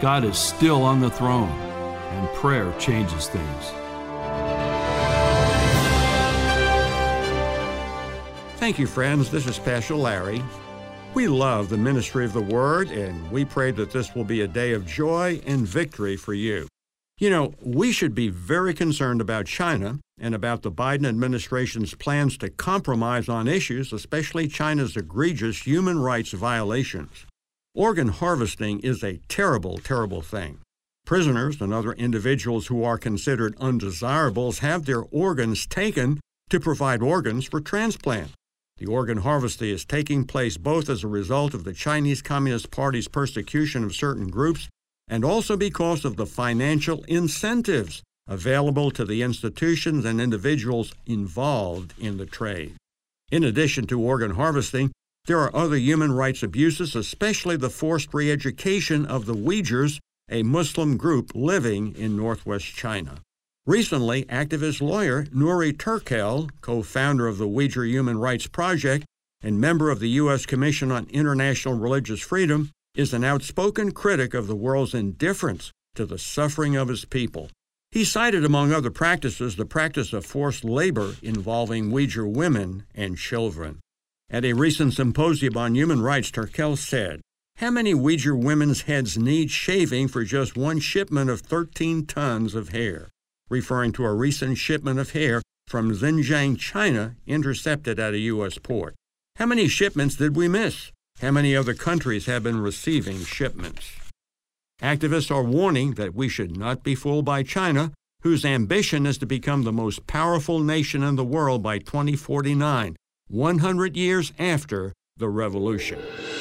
God is still on the throne, and prayer changes things. Thank you, friends. This is Pastor Larry. We love the ministry of the Word, and we pray that this will be a day of joy and victory for you. You know, we should be very concerned about China and about the Biden administration's plans to compromise on issues, especially China's egregious human rights violations. Organ harvesting is a terrible, terrible thing. Prisoners and other individuals who are considered undesirables have their organs taken to provide organs for transplant. The organ harvesting is taking place both as a result of the Chinese Communist Party's persecution of certain groups and also because of the financial incentives available to the institutions and individuals involved in the trade. In addition to organ harvesting, there are other human rights abuses, especially the forced re-education of the Uyghurs, a Muslim group living in northwest China. Recently, activist lawyer Nuri Turkel, co-founder of the Uyghur Human Rights Project and member of the U.S. Commission on International Religious Freedom, is an outspoken critic of the world's indifference to the suffering of his people. He cited, among other practices, the practice of forced labor involving Uyghur women and children. At a recent symposium on human rights, Turkel said, "How many Uyghur women's heads need shaving for just one shipment of 13 tons of hair?" referring to a recent shipment of hair from Xinjiang, China, intercepted at a U.S. port. How many shipments did we miss? How many other countries have been receiving shipments? Activists are warning that we should not be fooled by China, whose ambition is to become the most powerful nation in the world by 2049, 100 years after the revolution.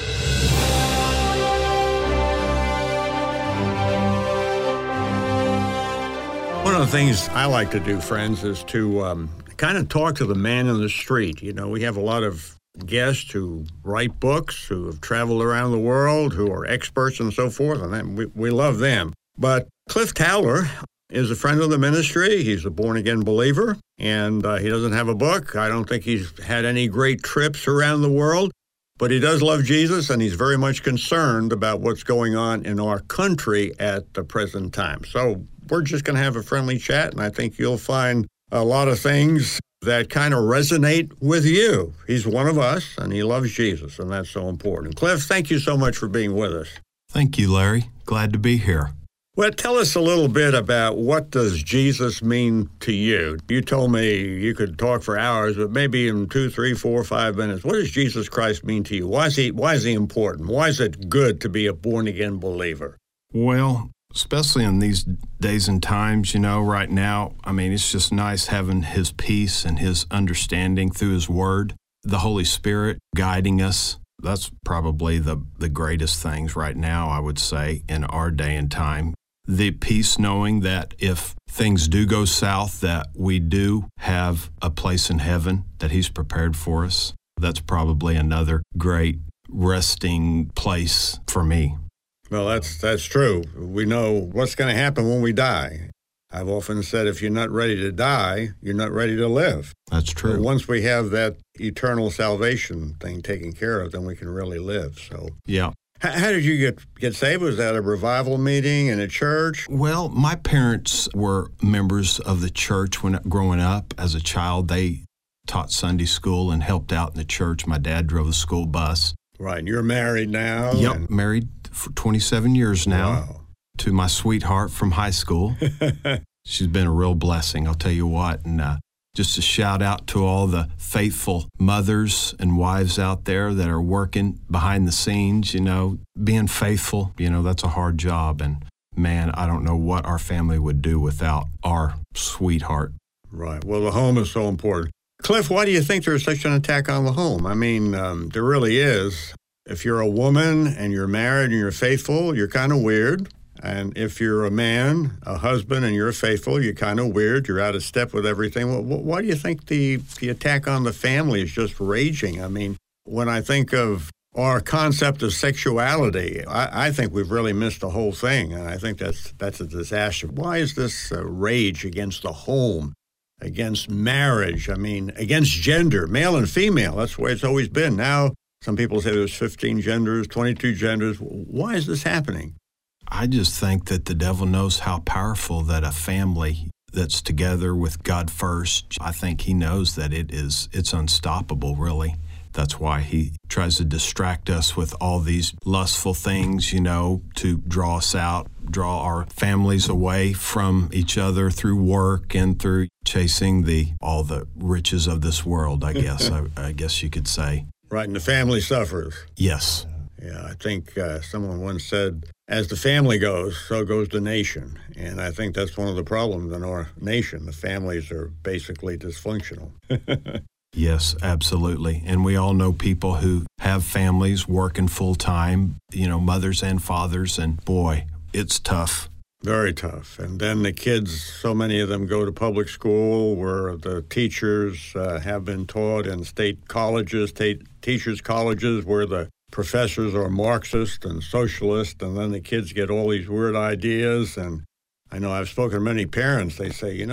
One of the things I like to do, friends, is to kind of talk to the man in the street. You know, we have a lot of guests who write books, who have traveled around the world, who are experts and so forth, and we love them. But Cliff Towler is a friend of the ministry. He's a born-again believer, and he doesn't have a book. I don't think he's had any great trips around the world, but he does love Jesus, and he's very much concerned about what's going on in our country at the present time. So we're just going to have a friendly chat, and I think you'll find a lot of things that kind of resonate with you. He's one of us, and he loves Jesus, and that's so important. Cliff, thank you so much for being with us. Thank you, Larry. Glad to be here. Well, tell us a little bit about what does Jesus mean to you? You told me you could talk for hours, but maybe in 2, 3, 4, 5 minutes. What does Jesus Christ mean to you? Why is he important? Why is it good to be a born-again believer? Well, especially in these days and times, right now, it's just nice having His peace and His understanding through His Word, the Holy Spirit guiding us. That's probably the greatest things right now, I would say, in our day and time. The peace knowing that if things do go south, that we do have a place in heaven that He's prepared for us. That's probably another great resting place for me. Well, that's true. We know what's going to happen when we die. I've often said if you're not ready to die, you're not ready to live. That's true. But once we have that eternal salvation thing taken care of, then we can really live. So, yeah. How did you get saved? Was that a revival meeting in a church? Well, my parents were members of the church when growing up. As a child, they taught Sunday school and helped out in the church. My dad drove the school bus. Right. And you're married now? Yep, married for 27 years now. Wow. To my sweetheart from high school. She's been a real blessing, I'll tell you what. And just a shout out to all the faithful mothers and wives out there that are working behind the scenes, being faithful. That's a hard job. And man, I don't know what our family would do without our sweetheart. Right. Well, the home is so important. Cliff, why do you think there's such an attack on the home? There really is. If you're a woman and you're married and you're faithful, you're kind of weird. And if you're a man, a husband, and you're faithful, you're kind of weird. You're out of step with everything. Why do you think the attack on the family is just raging? When I think of our concept of sexuality, I think we've really missed the whole thing. And I think that's a disaster. Why is this rage against the home, against marriage, against gender, male and female? That's the way it's always been. Now, some people say there's 15 genders, 22 genders. Why is this happening? I just think that the devil knows how powerful that a family that's together with God first, I think he knows that it's unstoppable, really. That's why he tries to distract us with all these lustful things, to draw us out, draw our families away from each other through work and through chasing all the riches of this world, I guess. I guess you could say. Right, and the family suffers. Yes. Yeah, I think someone once said, as the family goes, so goes the nation. And I think that's one of the problems in our nation. The families are basically dysfunctional. Yes, absolutely. And we all know people who have families working full time, mothers and fathers, and boy, it's tough. Very tough. And then the kids, so many of them go to public school where the teachers have been taught in state colleges, teachers' colleges where the professors are Marxist and socialist, and then the kids get all these weird ideas. And I know I've spoken to many parents, they say,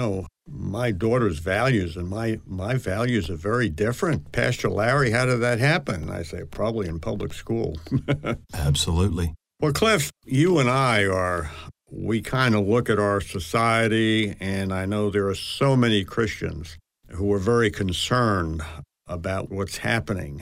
my daughter's values and my values are very different. Pastor Larry, how did that happen? And I say, probably in public school. Absolutely. Well, Cliff, you and I we kind of look at our society, and I know there are so many Christians who are very concerned about what's happening.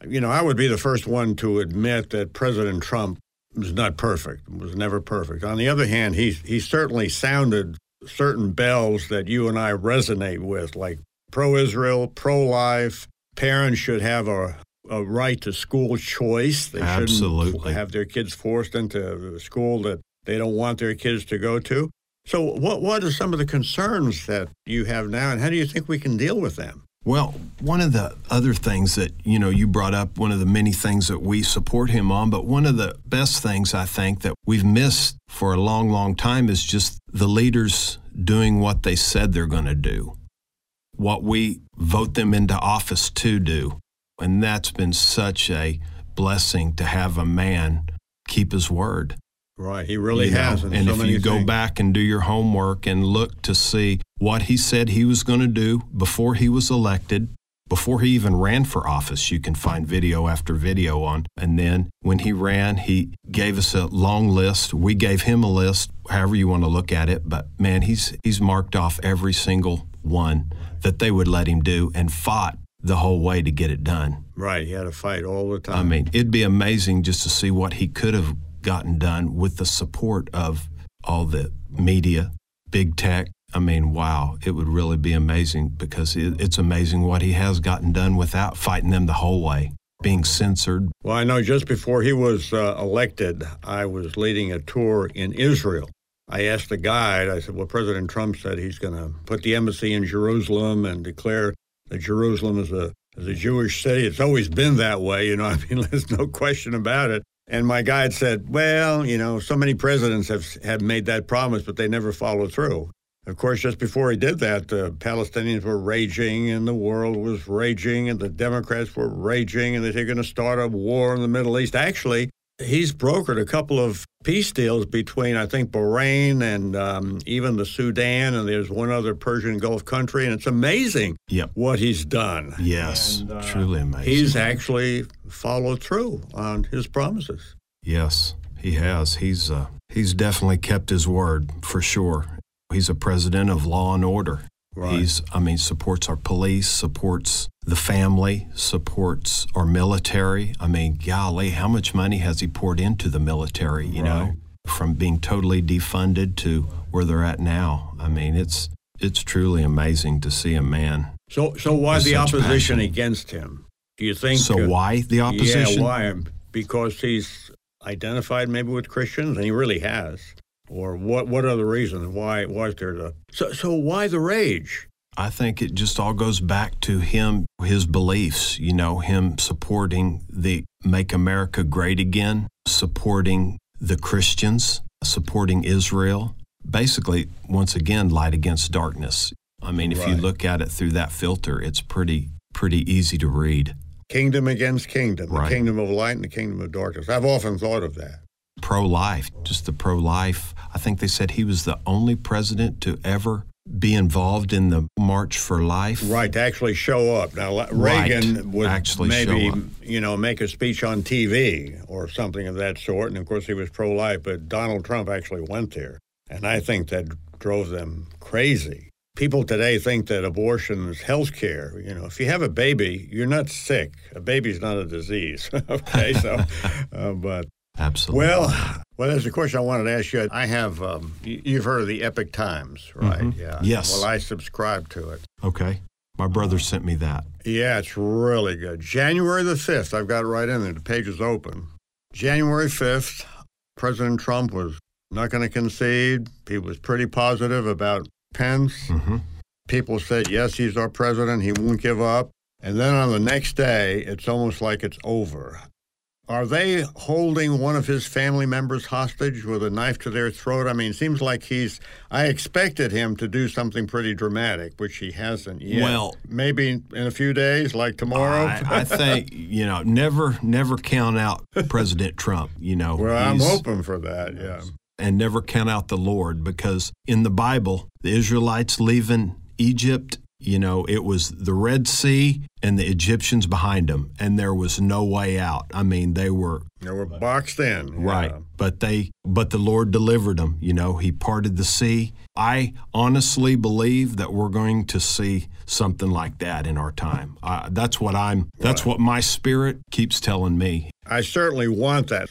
I would be the first one to admit that President Trump was not perfect, was never perfect. On the other hand, he certainly sounded certain bells that you and I resonate with, like pro-Israel, pro-life. Parents should have a right to school choice. They Absolutely. Shouldn't have their kids forced into a school that they don't want their kids to go to. So what are some of the concerns that you have now, and how do you think we can deal with them? Well, one of the other things that, you brought up, one of the many things that we support him on, but one of the best things I think that we've missed for a long, long time is just the leaders doing what they said they're going to do, what we vote them into office to do. And that's been such a blessing to have a man keep his word. Right, he really has. And if you go back and do your homework and look to see what he said he was going to do before he was elected, before he even ran for office, you can find video after video on. And then when he ran, he gave us a long list. We gave him a list, however you want to look at it. But man, he's marked off every single one that they would let him do and fought the whole way to get it done. Right, he had to fight all the time. I mean, it'd be amazing just to see what he could have gotten done with the support of all the media, big tech. I mean, wow, it would really be amazing because it's amazing what he has gotten done without fighting them the whole way, being censored. Well, I know just before he was elected, I was leading a tour in Israel. I asked the guide, I said, well, President Trump said he's going to put the embassy in Jerusalem and declare that Jerusalem is a Jewish city. It's always been that way, there's no question about it. And my guide said, well, so many presidents have made that promise, but they never followed through. Of course, just before he did that, the Palestinians were raging, and the world was raging, and the Democrats were raging, and they're going to start a war in the Middle East. Actually, he's brokered a couple of peace deals between, I think, Bahrain and even the Sudan, and there's one other Persian Gulf country, and it's amazing what he's done. Yes, truly amazing. He's actually followed through on his promises. Yes, he has. He's definitely kept his word, for sure. He's a president of law and order. Right. Supports our police, supports the family, supports our military. Golly, how much money has he poured into the military, you know, from being totally defunded to where they're at now. It's truly amazing to see a man. So why the opposition against him? Do you think? So why the opposition? Yeah, why? Because he's identified maybe with Christians, and he really has. Or what other reason? Why is there so why the rage? I think it just all goes back to him, his beliefs, him supporting the Make America Great Again, supporting the Christians, supporting Israel. Basically, once again, light against darkness. If you look at it through that filter, it's pretty easy to read. Kingdom against kingdom, the kingdom of light and the kingdom of darkness. I've often thought of that. Pro-life, just the pro-life. I think they said he was the only president to ever be involved in the March for Life. Right, to actually show up. Now, Reagan would actually maybe, show up. make a speech on TV or something of that sort, and of course he was pro-life, but Donald Trump actually went there, and I think that drove them crazy. People today think that abortion is health care. If you have a baby, you're not sick. A baby's not a disease. Okay, so, but... Absolutely. Well, there's a question I wanted to ask you. I have, you've heard of the Epic Times, right? Mm-hmm. Yeah. Yes. Well, I subscribe to it. Okay. My brother sent me that. Yeah, it's really good. January the 5th, I've got it right in there. The page is open. January 5th, President Trump was not going to concede. He was pretty positive about Pence. Mm-hmm. People said, yes, he's our president. He won't give up. And then on the next day, it's almost like it's over. Are they holding one of his family members hostage with a knife to their throat? I mean, it seems like I expected him to do something pretty dramatic, which he hasn't yet. Well, maybe in a few days, like tomorrow. I think, never count out President Trump, Well, I'm hoping for that, yeah. And never count out the Lord, because in the Bible, the Israelites leaving Egypt, it was the Red Sea and the Egyptians behind them, and there was no way out. I mean, they were boxed in. Right. Yeah. But the Lord delivered them. He parted the sea. I honestly believe that we're going to see something like that in our time. That's what my spirit keeps telling me. I certainly want that.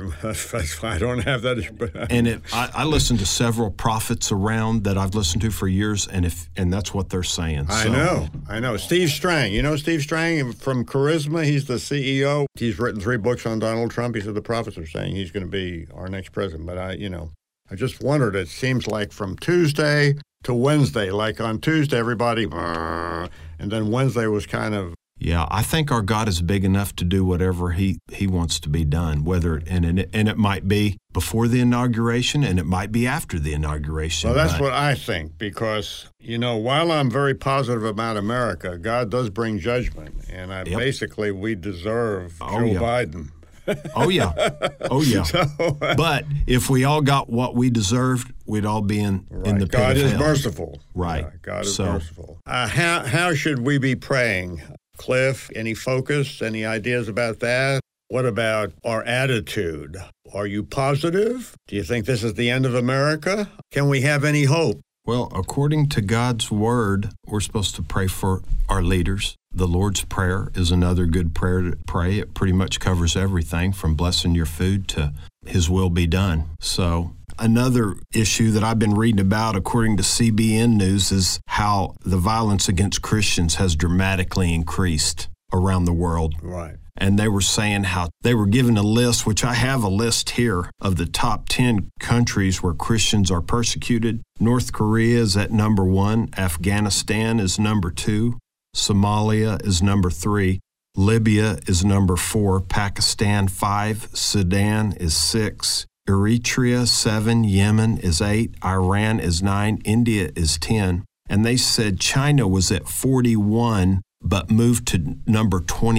So I don't have that. And I listen to several prophets around that I've listened to for years, and that's what they're saying. I know. Steve Strang. You know Steve Strang from Charisma? He's the CEO. He's written 3 books on Donald Trump. He said the prophets are saying he's going to be our next president. But I just wondered, it seems like from Tuesday to Wednesday, like on Tuesday, everybody, and then Wednesday was kind of. Yeah, I think our God is big enough to do whatever He wants to be done. And it might be before the inauguration, and it might be after the inauguration. Well, that's what I think, because while I'm very positive about America, God does bring judgment, and basically we deserve Joe Biden. Oh yeah. But if we all got what we deserved, we'd all be in the pit God of is hell. merciful. Right. Yeah, God is merciful. How should we be praying? Cliff, any focus, any ideas about that? What about our attitude? Are you positive? Do you think this is the end of America? Can we have any hope? Well, according to God's Word, we're supposed to pray for our leaders. The Lord's Prayer is another good prayer to pray. It pretty much covers everything from blessing your food to His will be done. So another issue that I've been reading about, according to CBN News, is how the violence against Christians has dramatically increased around the world. Right. And they were saying how they were given a list, which I have a list here, of the top 10 countries where Christians are persecuted. North Korea is at number 1. Afghanistan is number 2. Somalia is number 3. Libya is number 4. Pakistan 5. Sudan is 6. Eritrea 7, Yemen is 8, Iran is 9, India is 10. And they said China was at 41, but moved to number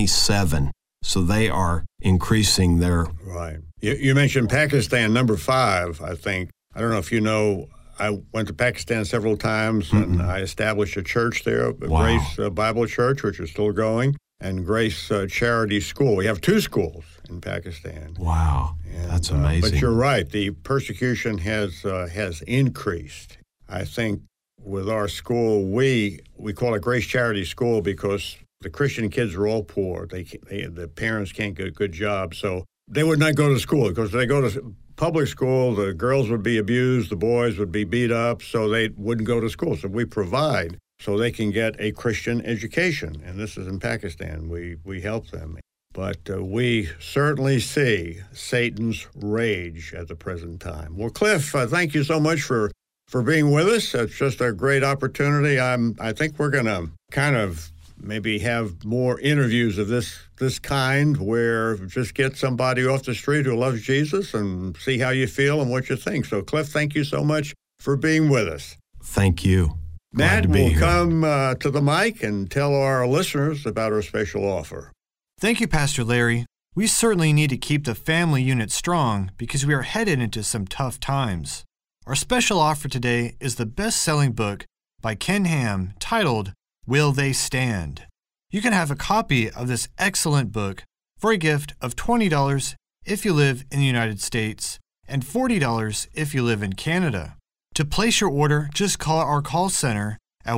27. So they are increasing their... Right. You mentioned Pakistan, number 5, I think. I don't know if you know, I went to Pakistan several times, and I established a church there, Grace Bible Church, which is still going, and Grace Charity School. We have 2 schools in Pakistan. Wow, that's amazing. But you're right, the persecution has increased. I think with our school, we call it Grace Charity School because the Christian kids are all poor. The parents can't get a good job, so they would not go to school, because if they go to public school, the girls would be abused, the boys would be beat up, so they wouldn't go to school. So we provide so they can get a Christian education, and this is in Pakistan. We help them. But we certainly see Satan's rage at the present time. Well, Cliff, thank you so much for being with us. It's just a great opportunity. I think we're going to kind of maybe have more interviews of this kind, where just get somebody off the street who loves Jesus and see how you feel and what you think. So, Cliff, thank you so much for being with us. Thank you. Matt will come to the mic and tell our listeners about our special offer. Thank you, Pastor Larry. We certainly need to keep the family unit strong because we are headed into some tough times. Our special offer today is the best-selling book, by Ken Ham titled, Will They Stand? You can have a copy of this excellent book for a gift of $20 if you live in the United States and $40 if you live in Canada. To place your order, just call our call center at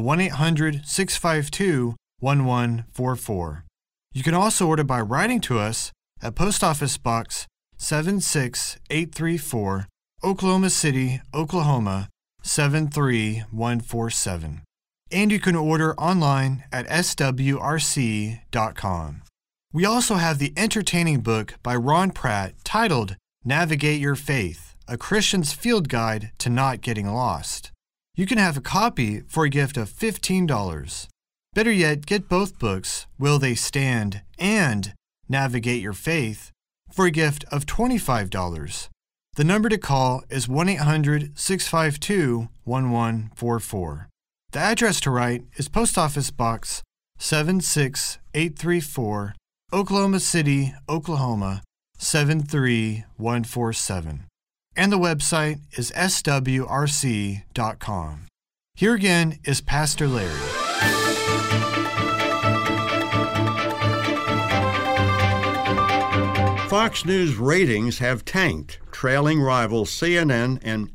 1-800-652-1144. You can also order by writing to us at Post Office Box 76834, Oklahoma City, Oklahoma 73147. And you can order online at swrc.com. We also have the entertaining book by Ron Pratt titled Navigate Your Faith, a Christian's Field Guide to Not Getting Lost. You can have a copy for a gift of $15. Better yet, get both books, Will They Stand and Navigate Your Faith, for a gift of $25. The number to call is 1-800-652-1144. The address to write is Post Office Box 76834, Oklahoma City, Oklahoma 73147. And the website is swrc.com. Here again is Pastor Larry. Fox News ratings have tanked, trailing rivals CNN and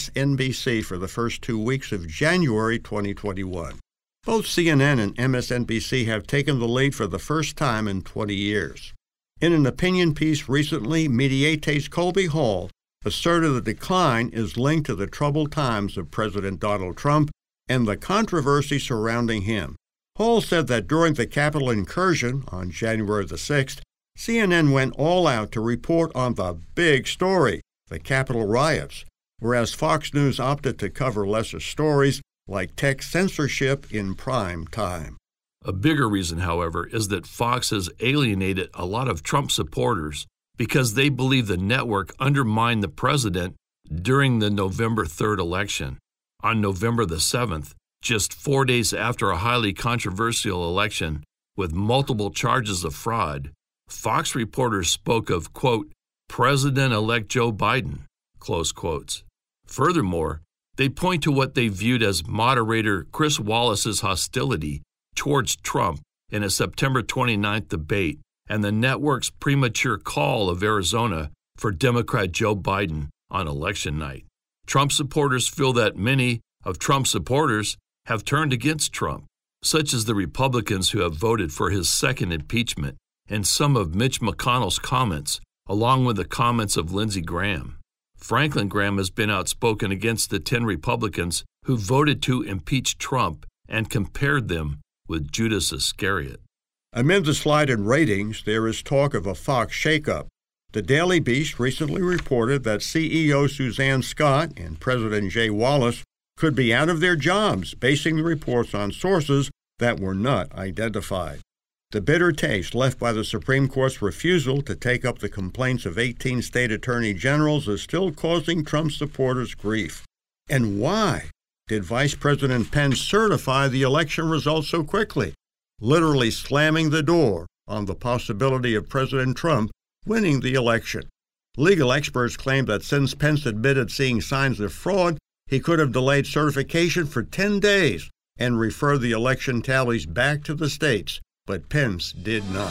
MSNBC for the first 2 weeks of January 2021. Both CNN and MSNBC have taken the lead for the first time in 20 years. In an opinion piece recently, Mediate's Colby Hall asserted the decline is linked to the troubled times of President Donald Trump and the controversy surrounding him. Hall said that during the Capitol incursion on January the 6th, CNN went all out to report on the big story, the Capitol riots, whereas Fox News opted to cover lesser stories like tech censorship in prime time. A bigger reason, however, is that Fox has alienated a lot of Trump supporters because they believe the network undermined the president during the November 3rd election. On November the 7th, just 4 days after a highly controversial election with multiple charges of fraud, Fox reporters spoke of, quote, President-elect Joe Biden, close quotes. Furthermore, they point to what they viewed as moderator Chris Wallace's hostility towards Trump in a September 29th debate and the network's premature call of Arizona for Democrat Joe Biden on election night. Trump supporters feel that many of Trump's supporters have turned against Trump, such as the Republicans who have voted for his second impeachment and some of Mitch McConnell's comments, along with the comments of Lindsey Graham. Franklin Graham has been outspoken against the 10 Republicans who voted to impeach Trump and compared them with Judas Iscariot. Amid the slide in ratings, there is talk of a Fox shakeup. The Daily Beast recently reported that CEO Suzanne Scott and President Jay Wallace could be out of their jobs, basing the reports on sources that were not identified. The bitter taste left by the Supreme Court's refusal to take up the complaints of 18 state attorney generals is still causing Trump supporters grief. And why did Vice President Pence certify the election results so quickly, literally slamming the door on the possibility of President Trump winning the election? Legal experts claim that since Pence admitted seeing signs of fraud, he could have delayed certification for 10 days and referred the election tallies back to the states. But Pence did not.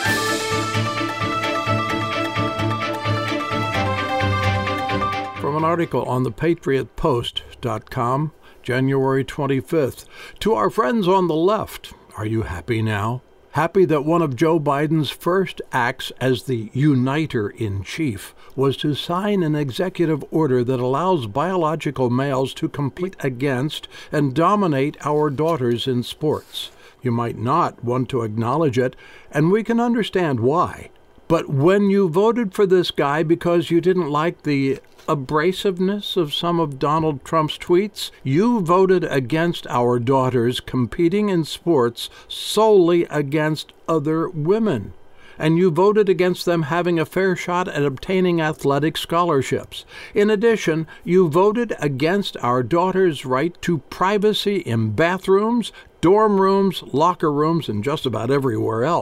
From an article on thepatriotpost.com, January 25th, to our friends on the left, are you happy now? Happy that one of Joe Biden's first acts as the uniter-in-chief was to sign an executive order that allows biological males to compete against and dominate our daughters in sports. You might not want to acknowledge it, and we can understand why. But when you voted for this guy because you didn't like the abrasiveness of some of Donald Trump's tweets, you voted against our daughters competing in sports solely against other women. And you voted against them having a fair shot at obtaining athletic scholarships. In addition, you voted against our daughters' right to privacy in bathrooms, dorm rooms, locker rooms, and just about everywhere else.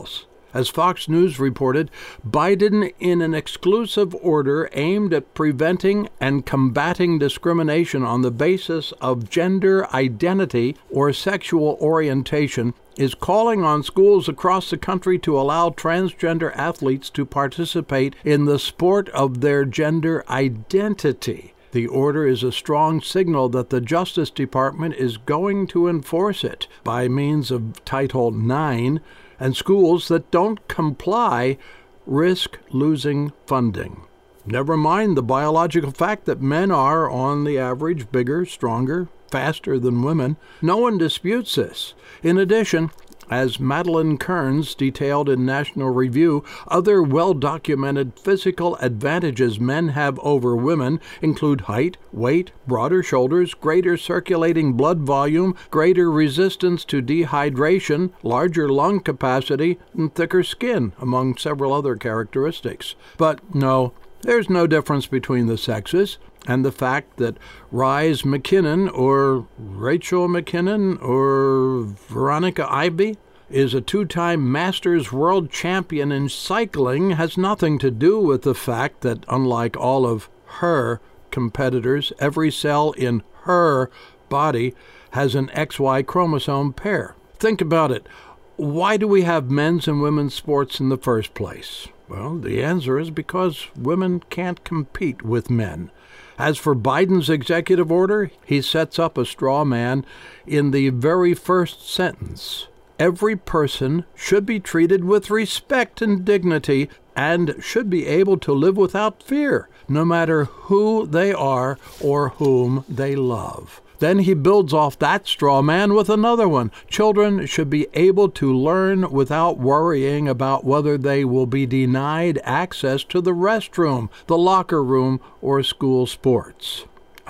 As Fox News reported, Biden, in an exclusive order aimed at preventing and combating discrimination on the basis of gender identity or sexual orientation, is calling on schools across the country to allow transgender athletes to participate in the sport of their gender identity. The order is a strong signal that the Justice Department is going to enforce it by means of Title IX, and schools that don't comply risk losing funding. Never mind the biological fact that men are, on the average, bigger, stronger, faster than women. No one disputes this. In addition, as Madeline Kearns detailed in National Review, other well-documented physical advantages men have over women include height, weight, broader shoulders, greater circulating blood volume, greater resistance to dehydration, larger lung capacity, and thicker skin, among several other characteristics. But no, there's no difference between the sexes, and the fact that Rise McKinnon or Rachel McKinnon or Veronica Ivy is a two-time Masters world champion in cycling has nothing to do with the fact that, unlike all of her competitors, every cell in her body has an XY chromosome pair. Think about it. Why do we have men's and women's sports in the first place? Well, the answer is because women can't compete with men. As for Biden's executive order, he sets up a straw man in the very first sentence. Every person should be treated with respect and dignity and should be able to live without fear, no matter who they are or whom they love. Then he builds off that straw man with another one. Children should be able to learn without worrying about whether they will be denied access to the restroom, the locker room, or school sports.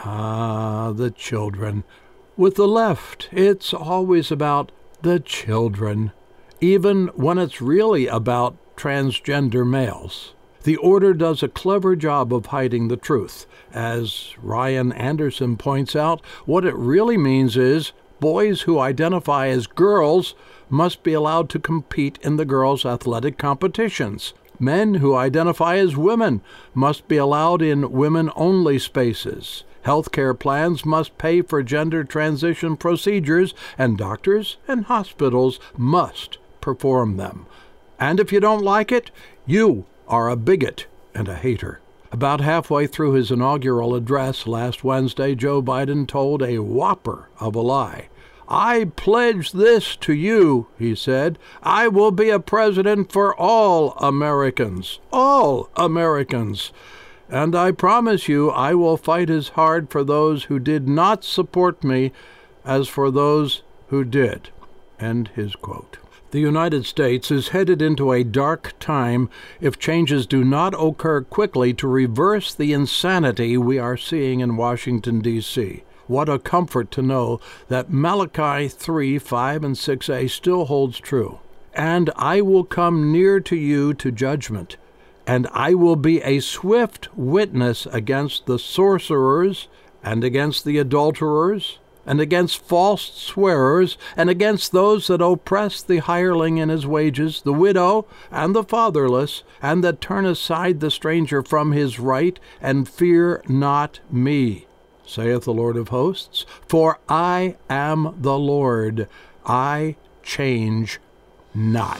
Ah, the children. With the left, it's always about the children, even when it's really about transgender males. The order does a clever job of hiding the truth. As Ryan Anderson points out, what it really means is boys who identify as girls must be allowed to compete in the girls' athletic competitions. Men who identify as women must be allowed in women-only spaces. Healthcare plans must pay for gender transition procedures, and doctors and hospitals must perform them. And if you don't like it, you are a bigot and a hater. About halfway through his inaugural address last Wednesday, Joe Biden told a whopper of a lie. "I pledge this to you," he said. "I will be a president for all Americans. All Americans. And I promise you I will fight as hard for those who did not support me as for those who did." End his quote. The United States is headed into a dark time if changes do not occur quickly to reverse the insanity we are seeing in Washington, D.C. What a comfort to know that Malachi 3, 5, and 6a still holds true. "And I will come near to you to judgment, and I will be a swift witness against the sorcerers, and against the adulterers, and against false swearers, and against those that oppress the hireling in his wages, the widow, and the fatherless, and that turn aside the stranger from his right, and fear not me, saith the Lord of hosts. For I am the Lord, I change not."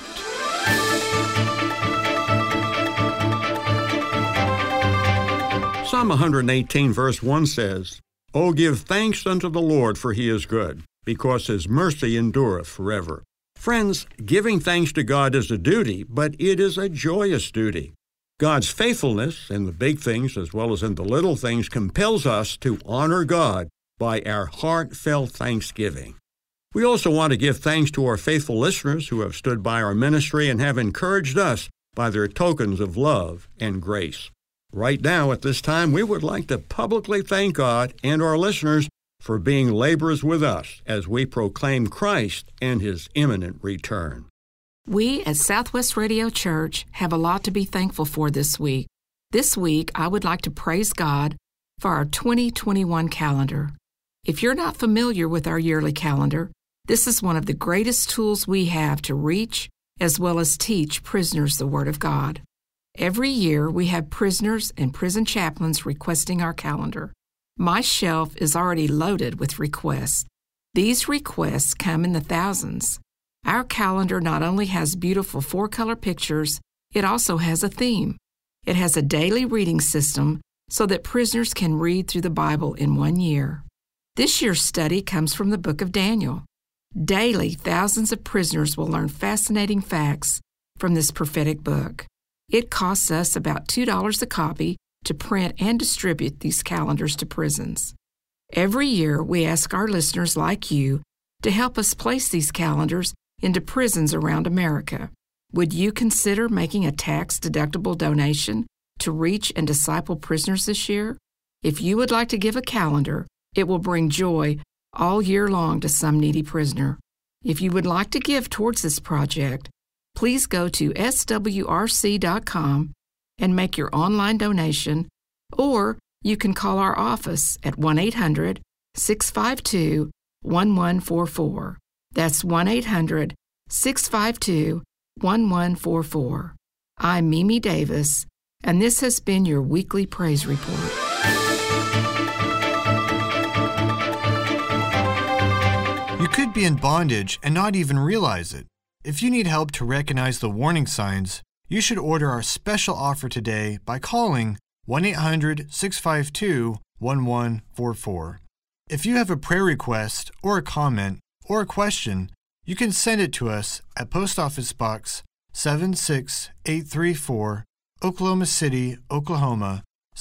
Psalm 118, verse 1 says, "O give thanks unto the Lord, for he is good, because his mercy endureth forever." Friends, giving thanks to God is a duty, but it is a joyous duty. God's faithfulness in the big things as well as in the little things compels us to honor God by our heartfelt thanksgiving. We also want to give thanks to our faithful listeners who have stood by our ministry and have encouraged us by their tokens of love and grace. Right now, at this time, we would like to publicly thank God and our listeners for being laborers with us as we proclaim Christ and his imminent return. We at Southwest Radio Church have a lot to be thankful for this week. This week, I would like to praise God for our 2021 calendar. If you're not familiar with our yearly calendar, this is one of the greatest tools we have to reach as well as teach prisoners the Word of God. Every year, we have prisoners and prison chaplains requesting our calendar. My shelf is already loaded with requests. These requests come in the thousands. Our calendar not only has beautiful 4-color pictures, it also has a theme. It has a daily reading system so that prisoners can read through the Bible in 1 year. This year's study comes from the book of Daniel. Daily, thousands of prisoners will learn fascinating facts from this prophetic book. It costs us about $2 a copy to print and distribute these calendars to prisons. Every year, we ask our listeners like you to help us place these calendars into prisons around America. Would you consider making a tax-deductible donation to reach and disciple prisoners this year? If you would like to give a calendar, it will bring joy all year long to some needy prisoner. If you would like to give towards this project, please go to swrc.com and make your online donation, or you can call our office at 1-800-652-1144. That's 1-800-652-1144. I'm Mimi Davis, and this has been your weekly praise report. You could be in bondage and not even realize it. If you need help to recognize the warning signs, you should order our special offer today by calling 1-800-652-1144. If you have a prayer request or a comment or a question, you can send it to us at Post Office Box 76834, Oklahoma City, Oklahoma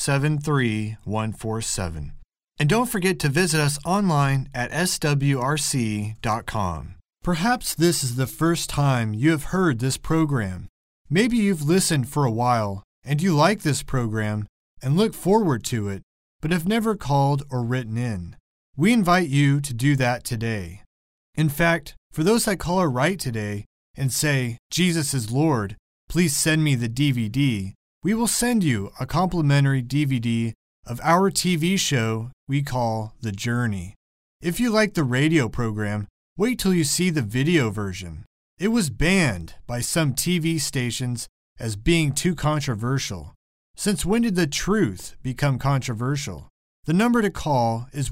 73147. And don't forget to visit us online at swrc.com. Perhaps this is the first time you have heard this program. Maybe you've listened for a while and you like this program and look forward to it, but have never called or written in. We invite you to do that today. In fact, for those that call or write today and say, "Jesus is Lord, please send me the DVD," we will send you a complimentary DVD of our TV show we call The Journey. If you like the radio program, wait till you see the video version. It was banned by some TV stations as being too controversial. Since when did the truth become controversial? The number to call is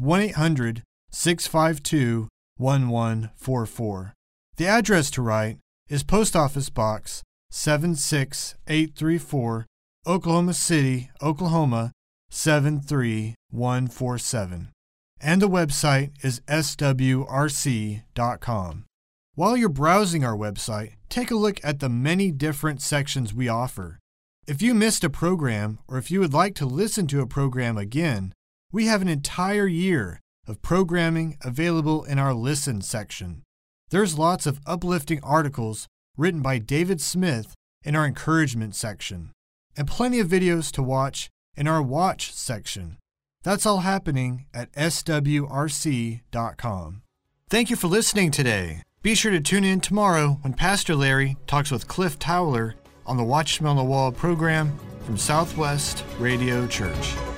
1-800-652-1144. The address to write is Post Office Box 76834, Oklahoma City, Oklahoma 73147. And the website is swrc.com. While you're browsing our website, take a look at the many different sections we offer. If you missed a program, or if you would like to listen to a program again, we have an entire year of programming available in our Listen section. There's lots of uplifting articles written by David Smith in our Encouragement section, and plenty of videos to watch in our Watch section. That's all happening at swrc.com. Thank you for listening today. Be sure to tune in tomorrow when Pastor Larry talks with Cliff Towler on the Watchman on the Wall program from Southwest Radio Church.